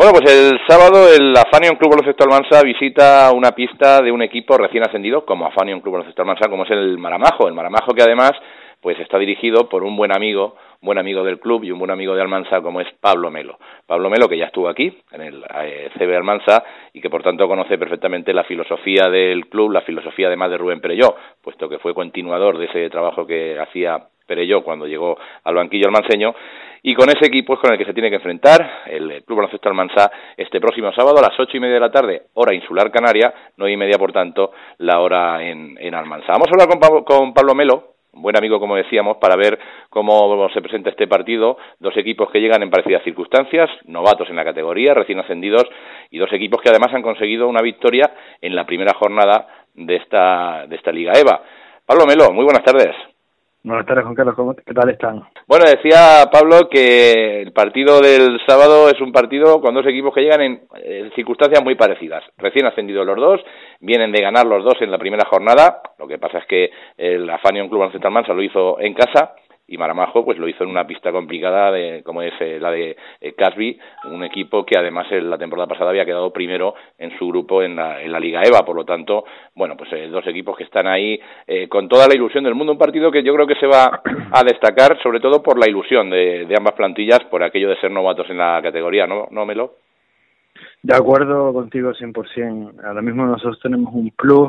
Bueno, pues el sábado el Afanion Club Baloncesto Almansa visita una pista de un equipo recién ascendido como Afanion Club Baloncesto Almansa, como es el Maramajo. El Maramajo que además pues está dirigido por un buen amigo del club y un buen amigo de Almansa como es Pablo Melo. Pablo Melo, que ya estuvo aquí en el CB Almansa y que por tanto conoce perfectamente la filosofía del club, la filosofía además de Rubén Perelló, puesto que fue continuador de ese trabajo que hacía Perelló cuando llegó al banquillo almanseño, y con ese equipo es con el que se tiene que enfrentar el Club Baloncesto Almansa este próximo sábado a las 8:30 de la tarde, hora insular canaria, 9:30 por tanto la hora en Almansa. Vamos a hablar con Pablo Melo, un buen amigo como decíamos, para ver cómo se presenta este partido, dos equipos que llegan en parecidas circunstancias, novatos en la categoría, recién ascendidos, y dos equipos que además han conseguido una victoria en la primera jornada de esta Liga EVA. Pablo Melo, muy buenas tardes. Buenas tardes, Juan Carlos, ¿qué tal están? Bueno, decía Pablo que el partido del sábado es un partido con dos equipos que llegan en circunstancias muy parecidas. Recién ascendidos los dos, vienen de ganar los dos en la primera jornada, lo que pasa es que el Afanion Club Baloncesto Almansa lo hizo en casa, y Maramajo pues lo hizo en una pista complicada como es la de Casby, un equipo que además en la temporada pasada había quedado primero en su grupo en la Liga EVA, por lo tanto, bueno, pues dos equipos que están ahí con toda la ilusión del mundo, un partido que yo creo que se va a destacar sobre todo por la ilusión de ambas plantillas, por aquello de ser novatos en la categoría, ¿no, Melo? De acuerdo contigo 100%. Ahora mismo nosotros tenemos un plus,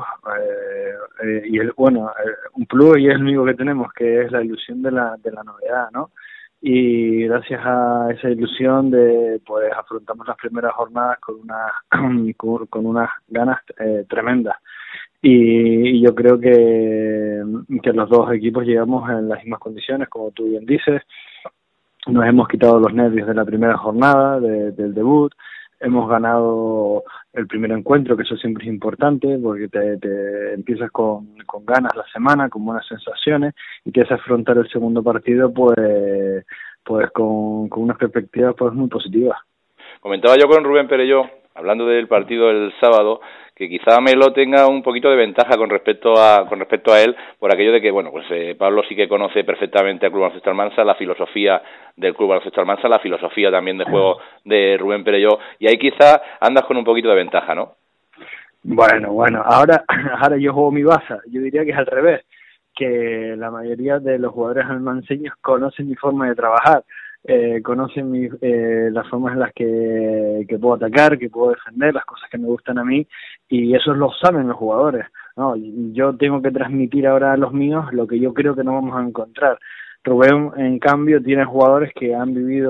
un plus y es el único que tenemos, que es la ilusión de la novedad, ¿no? Y gracias a esa ilusión pues afrontamos las primeras jornadas con unas ganas tremendas. Y yo creo que los dos equipos llegamos en las mismas condiciones, como tú bien dices. Nos hemos quitado los nervios de la primera jornada, del debut. Hemos ganado el primer encuentro, que eso siempre es importante, porque te empiezas con ganas la semana, con buenas sensaciones, y quieres afrontar el segundo partido pues con unas perspectivas pues muy positivas. Comentaba yo con Rubén Perelló, hablando del partido del sábado, que quizá Melo tenga un poquito de ventaja con respecto a él, por aquello de que, bueno, pues Pablo sí que conoce perfectamente al Club Baloncesto Almansa, la filosofía del Club Baloncesto Almansa, la filosofía también de juego de Rubén Perelló, y ahí quizá andas con un poquito de ventaja, ¿no? Bueno, ahora yo juego mi baza, yo diría que es al revés, que la mayoría de los jugadores almanseños conocen mi forma de trabajar, conocen las formas en las que puedo atacar, que puedo defender, las cosas que me gustan a mí, y eso lo saben los jugadores, ¿no? Yo tengo que transmitir ahora a los míos lo que yo creo que no vamos a encontrar. Rubén, en cambio, tiene jugadores que han vivido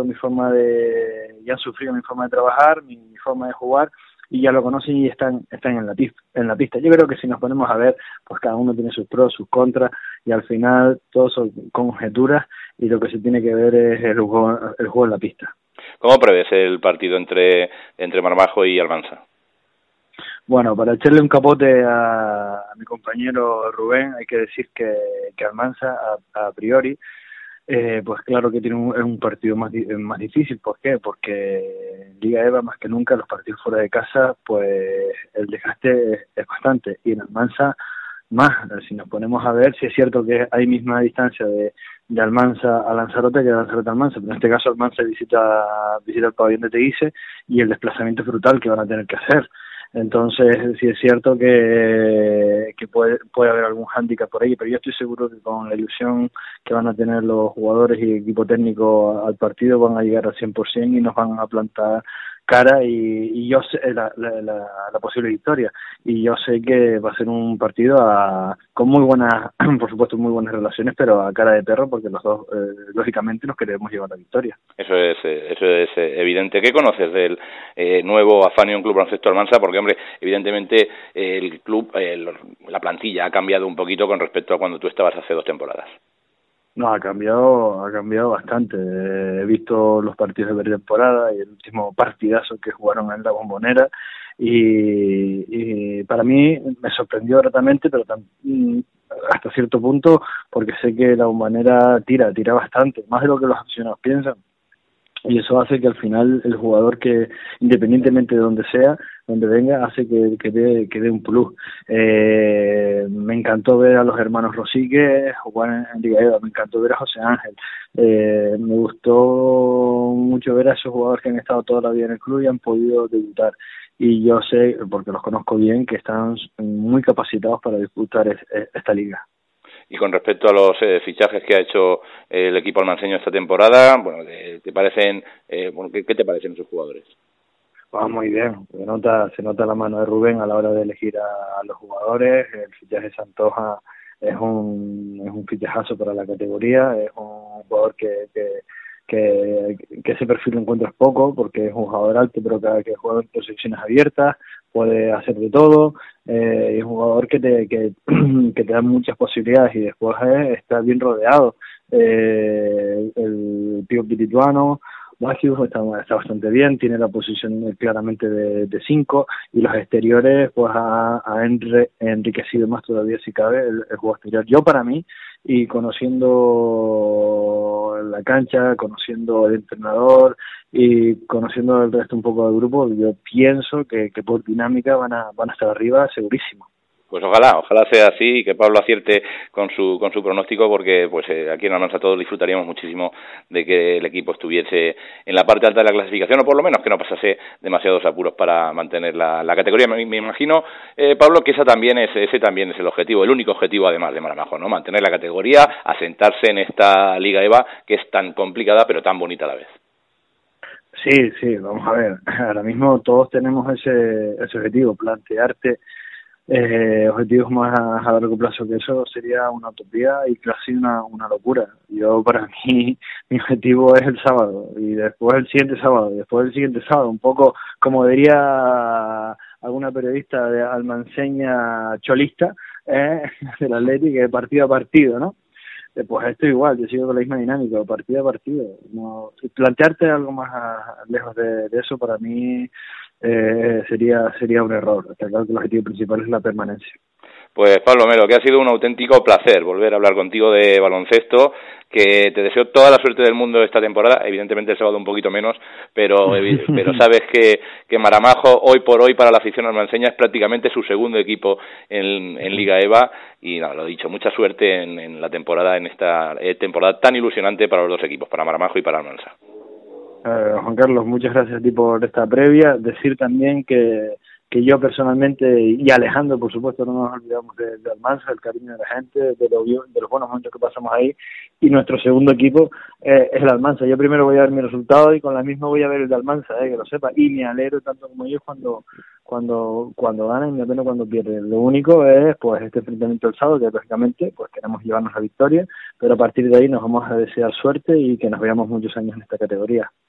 y han sufrido mi forma de trabajar, mi forma de jugar, y ya lo conocen y están en la pista. Yo creo que si nos ponemos a ver, pues cada uno tiene sus pros, sus contras, y al final todos son conjeturas, y lo que se tiene que ver es el juego en la pista. ¿Cómo prevés el partido entre Maramajo y Almansa? Bueno, para echarle un capote a mi compañero Rubén, hay que decir que Almansa, a priori, pues claro que tiene un partido más difícil. ¿Por qué? Porque en Liga EVA más que nunca los partidos fuera de casa, pues el desgaste es bastante, y en Almansa más. Si nos ponemos a ver, si es cierto que hay misma distancia de Almansa a Lanzarote que de Lanzarote a Almansa, pero en este caso Almansa visita el pabellón de Teguise, y el desplazamiento es brutal que van a tener que hacer. Entonces sí es cierto que puede haber algún hándicap por ahí, pero yo estoy seguro que con la ilusión que van a tener los jugadores y equipo técnico al partido van a llegar al 100% y nos van a plantar cara, y yo sé la posible victoria, y yo sé que va a ser un partido con muy buenas, por supuesto muy buenas relaciones, pero a cara de perro, porque los dos lógicamente nos queremos llevar la victoria. Eso es evidente. ¿Qué conoces del nuevo Afanion Club Baloncesto Almansa? Porque, hombre, evidentemente el club, la plantilla ha cambiado un poquito con respecto a cuando tú estabas hace 2 temporadas. No, ha cambiado bastante. He visto los partidos de pretemporada y el último partidazo que jugaron en la Bombonera, y para mí me sorprendió gratamente, pero hasta cierto punto, porque sé que la Bombonera tira bastante, más de lo que los aficionados piensan. y eso hace que al final el jugador, que independientemente de donde sea, donde venga, hace que dé un plus. Me encantó ver a los hermanos Rosique jugar en Liga EVA, me encantó ver a José Ángel, me gustó mucho ver a esos jugadores que han estado toda la vida en el club y han podido debutar, y yo sé, porque los conozco bien, que están muy capacitados para disputar esta liga. Y con respecto a los fichajes que ha hecho el equipo almanseño esta temporada, bueno, ¿te parecen, qué te parecen esos jugadores? Muy bien, se nota la mano de Rubén a la hora de elegir a los jugadores. El fichaje de Santoja es un fichajazo para la categoría, es un jugador que ese perfil lo encuentras poco, porque es un jugador alto, pero que juega en posiciones abiertas, puede hacer de todo, es un jugador que te da muchas posibilidades, y después está bien rodeado. El Pío Pitituano, Bajius está bastante bien, tiene la posición claramente de 5, y los exteriores pues ha enriquecido más todavía, si cabe, el juego exterior. Yo, para mí, y conociendo la cancha, conociendo el entrenador y conociendo el resto un poco del grupo, yo pienso que por dinámica van a estar arriba segurísimo. Pues ojalá sea así y que Pablo acierte con su pronóstico, porque pues aquí en Almansa todos disfrutaríamos muchísimo de que el equipo estuviese en la parte alta de la clasificación, o por lo menos que no pasase demasiados apuros para mantener la categoría. Me imagino, Pablo, que ese también es el objetivo, el único objetivo además de Maramajo, ¿no? Mantener la categoría, asentarse en esta Liga EVA que es tan complicada pero tan bonita a la vez. Sí, vamos a ver, ahora mismo todos tenemos ese objetivo, plantearte objetivos más a largo plazo que eso sería una utopía y casi una locura. Yo, para mí, mi objetivo es el sábado, y después el siguiente sábado, y después el siguiente sábado, un poco como diría alguna periodista de almanseña cholista, del Atlético, de partido a partido, ¿no? Pues esto igual, yo sigo con la misma dinámica, partido a partido. No, plantearte algo más lejos de eso, para mí sería un error. Está claro que el objetivo principal es la permanencia. Pues Pablo Melo, que ha sido un auténtico placer volver a hablar contigo de baloncesto, que te deseo toda la suerte del mundo esta temporada, evidentemente el sábado un poquito menos, pero sabes que Maramajo hoy por hoy para la afición almanseña es prácticamente su segundo equipo en Liga EVA, y nada, lo dicho, mucha suerte en la temporada, en esta temporada tan ilusionante para los dos equipos, para Maramajo y para Almansa. Juan Carlos, muchas gracias a ti por esta previa. Decir también que yo personalmente, y Alejandro, por supuesto, no nos olvidamos de Almansa, el cariño de la gente, de los buenos momentos que pasamos ahí, y nuestro segundo equipo es el Almansa. Yo primero voy a ver mi resultado y con la misma voy a ver el de Almansa, que lo sepa, y me alegro tanto como ellos cuando ganan, y me apeno cuando pierden. Lo único es pues este enfrentamiento el sábado, que lógicamente pues queremos llevarnos la victoria, pero a partir de ahí nos vamos a desear suerte y que nos veamos muchos años en esta categoría.